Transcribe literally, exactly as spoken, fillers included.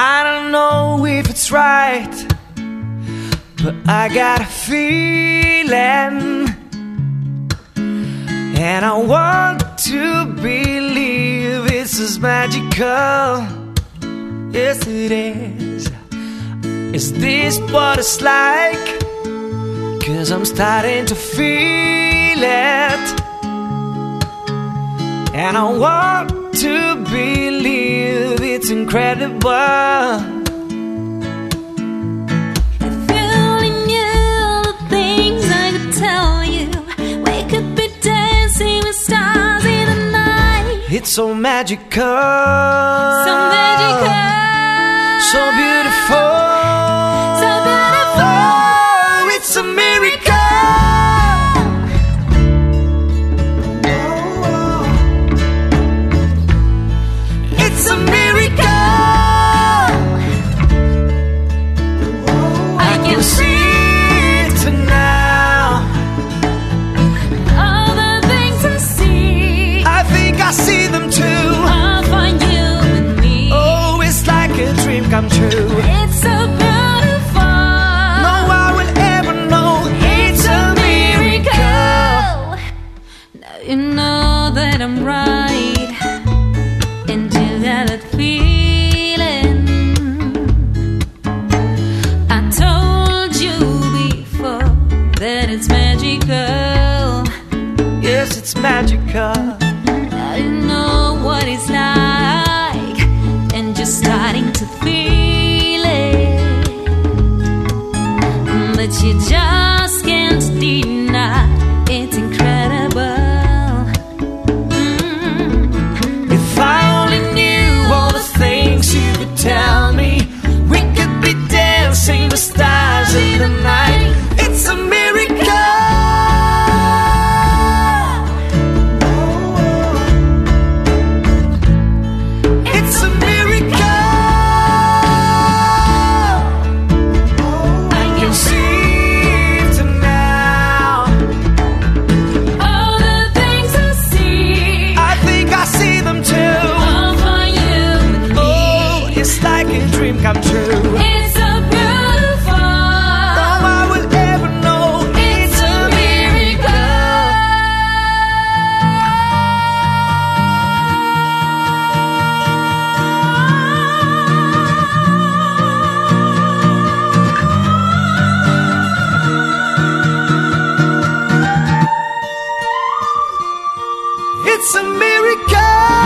I don't know if it's right, but I got a feeling, and I want to believe it's as magical. Yes, it is. Is this what it's like? 'Cause I'm starting to feel it, and I want to believe it's incredible. If you only knew the things I could tell you, we could be dancing with stars in the night. It's so magical, So magical, so beautiful, so beautiful. oh, it's a miracle. It's a miracle. I can see it now. All the things I see, I think I see them too. I'll find you with me. Oh, it's like a dream come true. It's so beautiful. No one will ever know. It's a miracle. Now you know that I'm right, and you got that feeling. I told you before that it's magical. Yes, it's magical. Now you know what it's like, and you're starting to feel it, but you just can't deny it's incredible. Mm. If I only knew all the things you could tell me, we could be dancing with stars in the night. It's a miracle. It's a miracle. I can see it now. All the things I see, I think I see them too. I'll find you with me. Oh, it's like a dream come true. It's so beautiful. No one will ever know. It's a miracle. It's a miracle.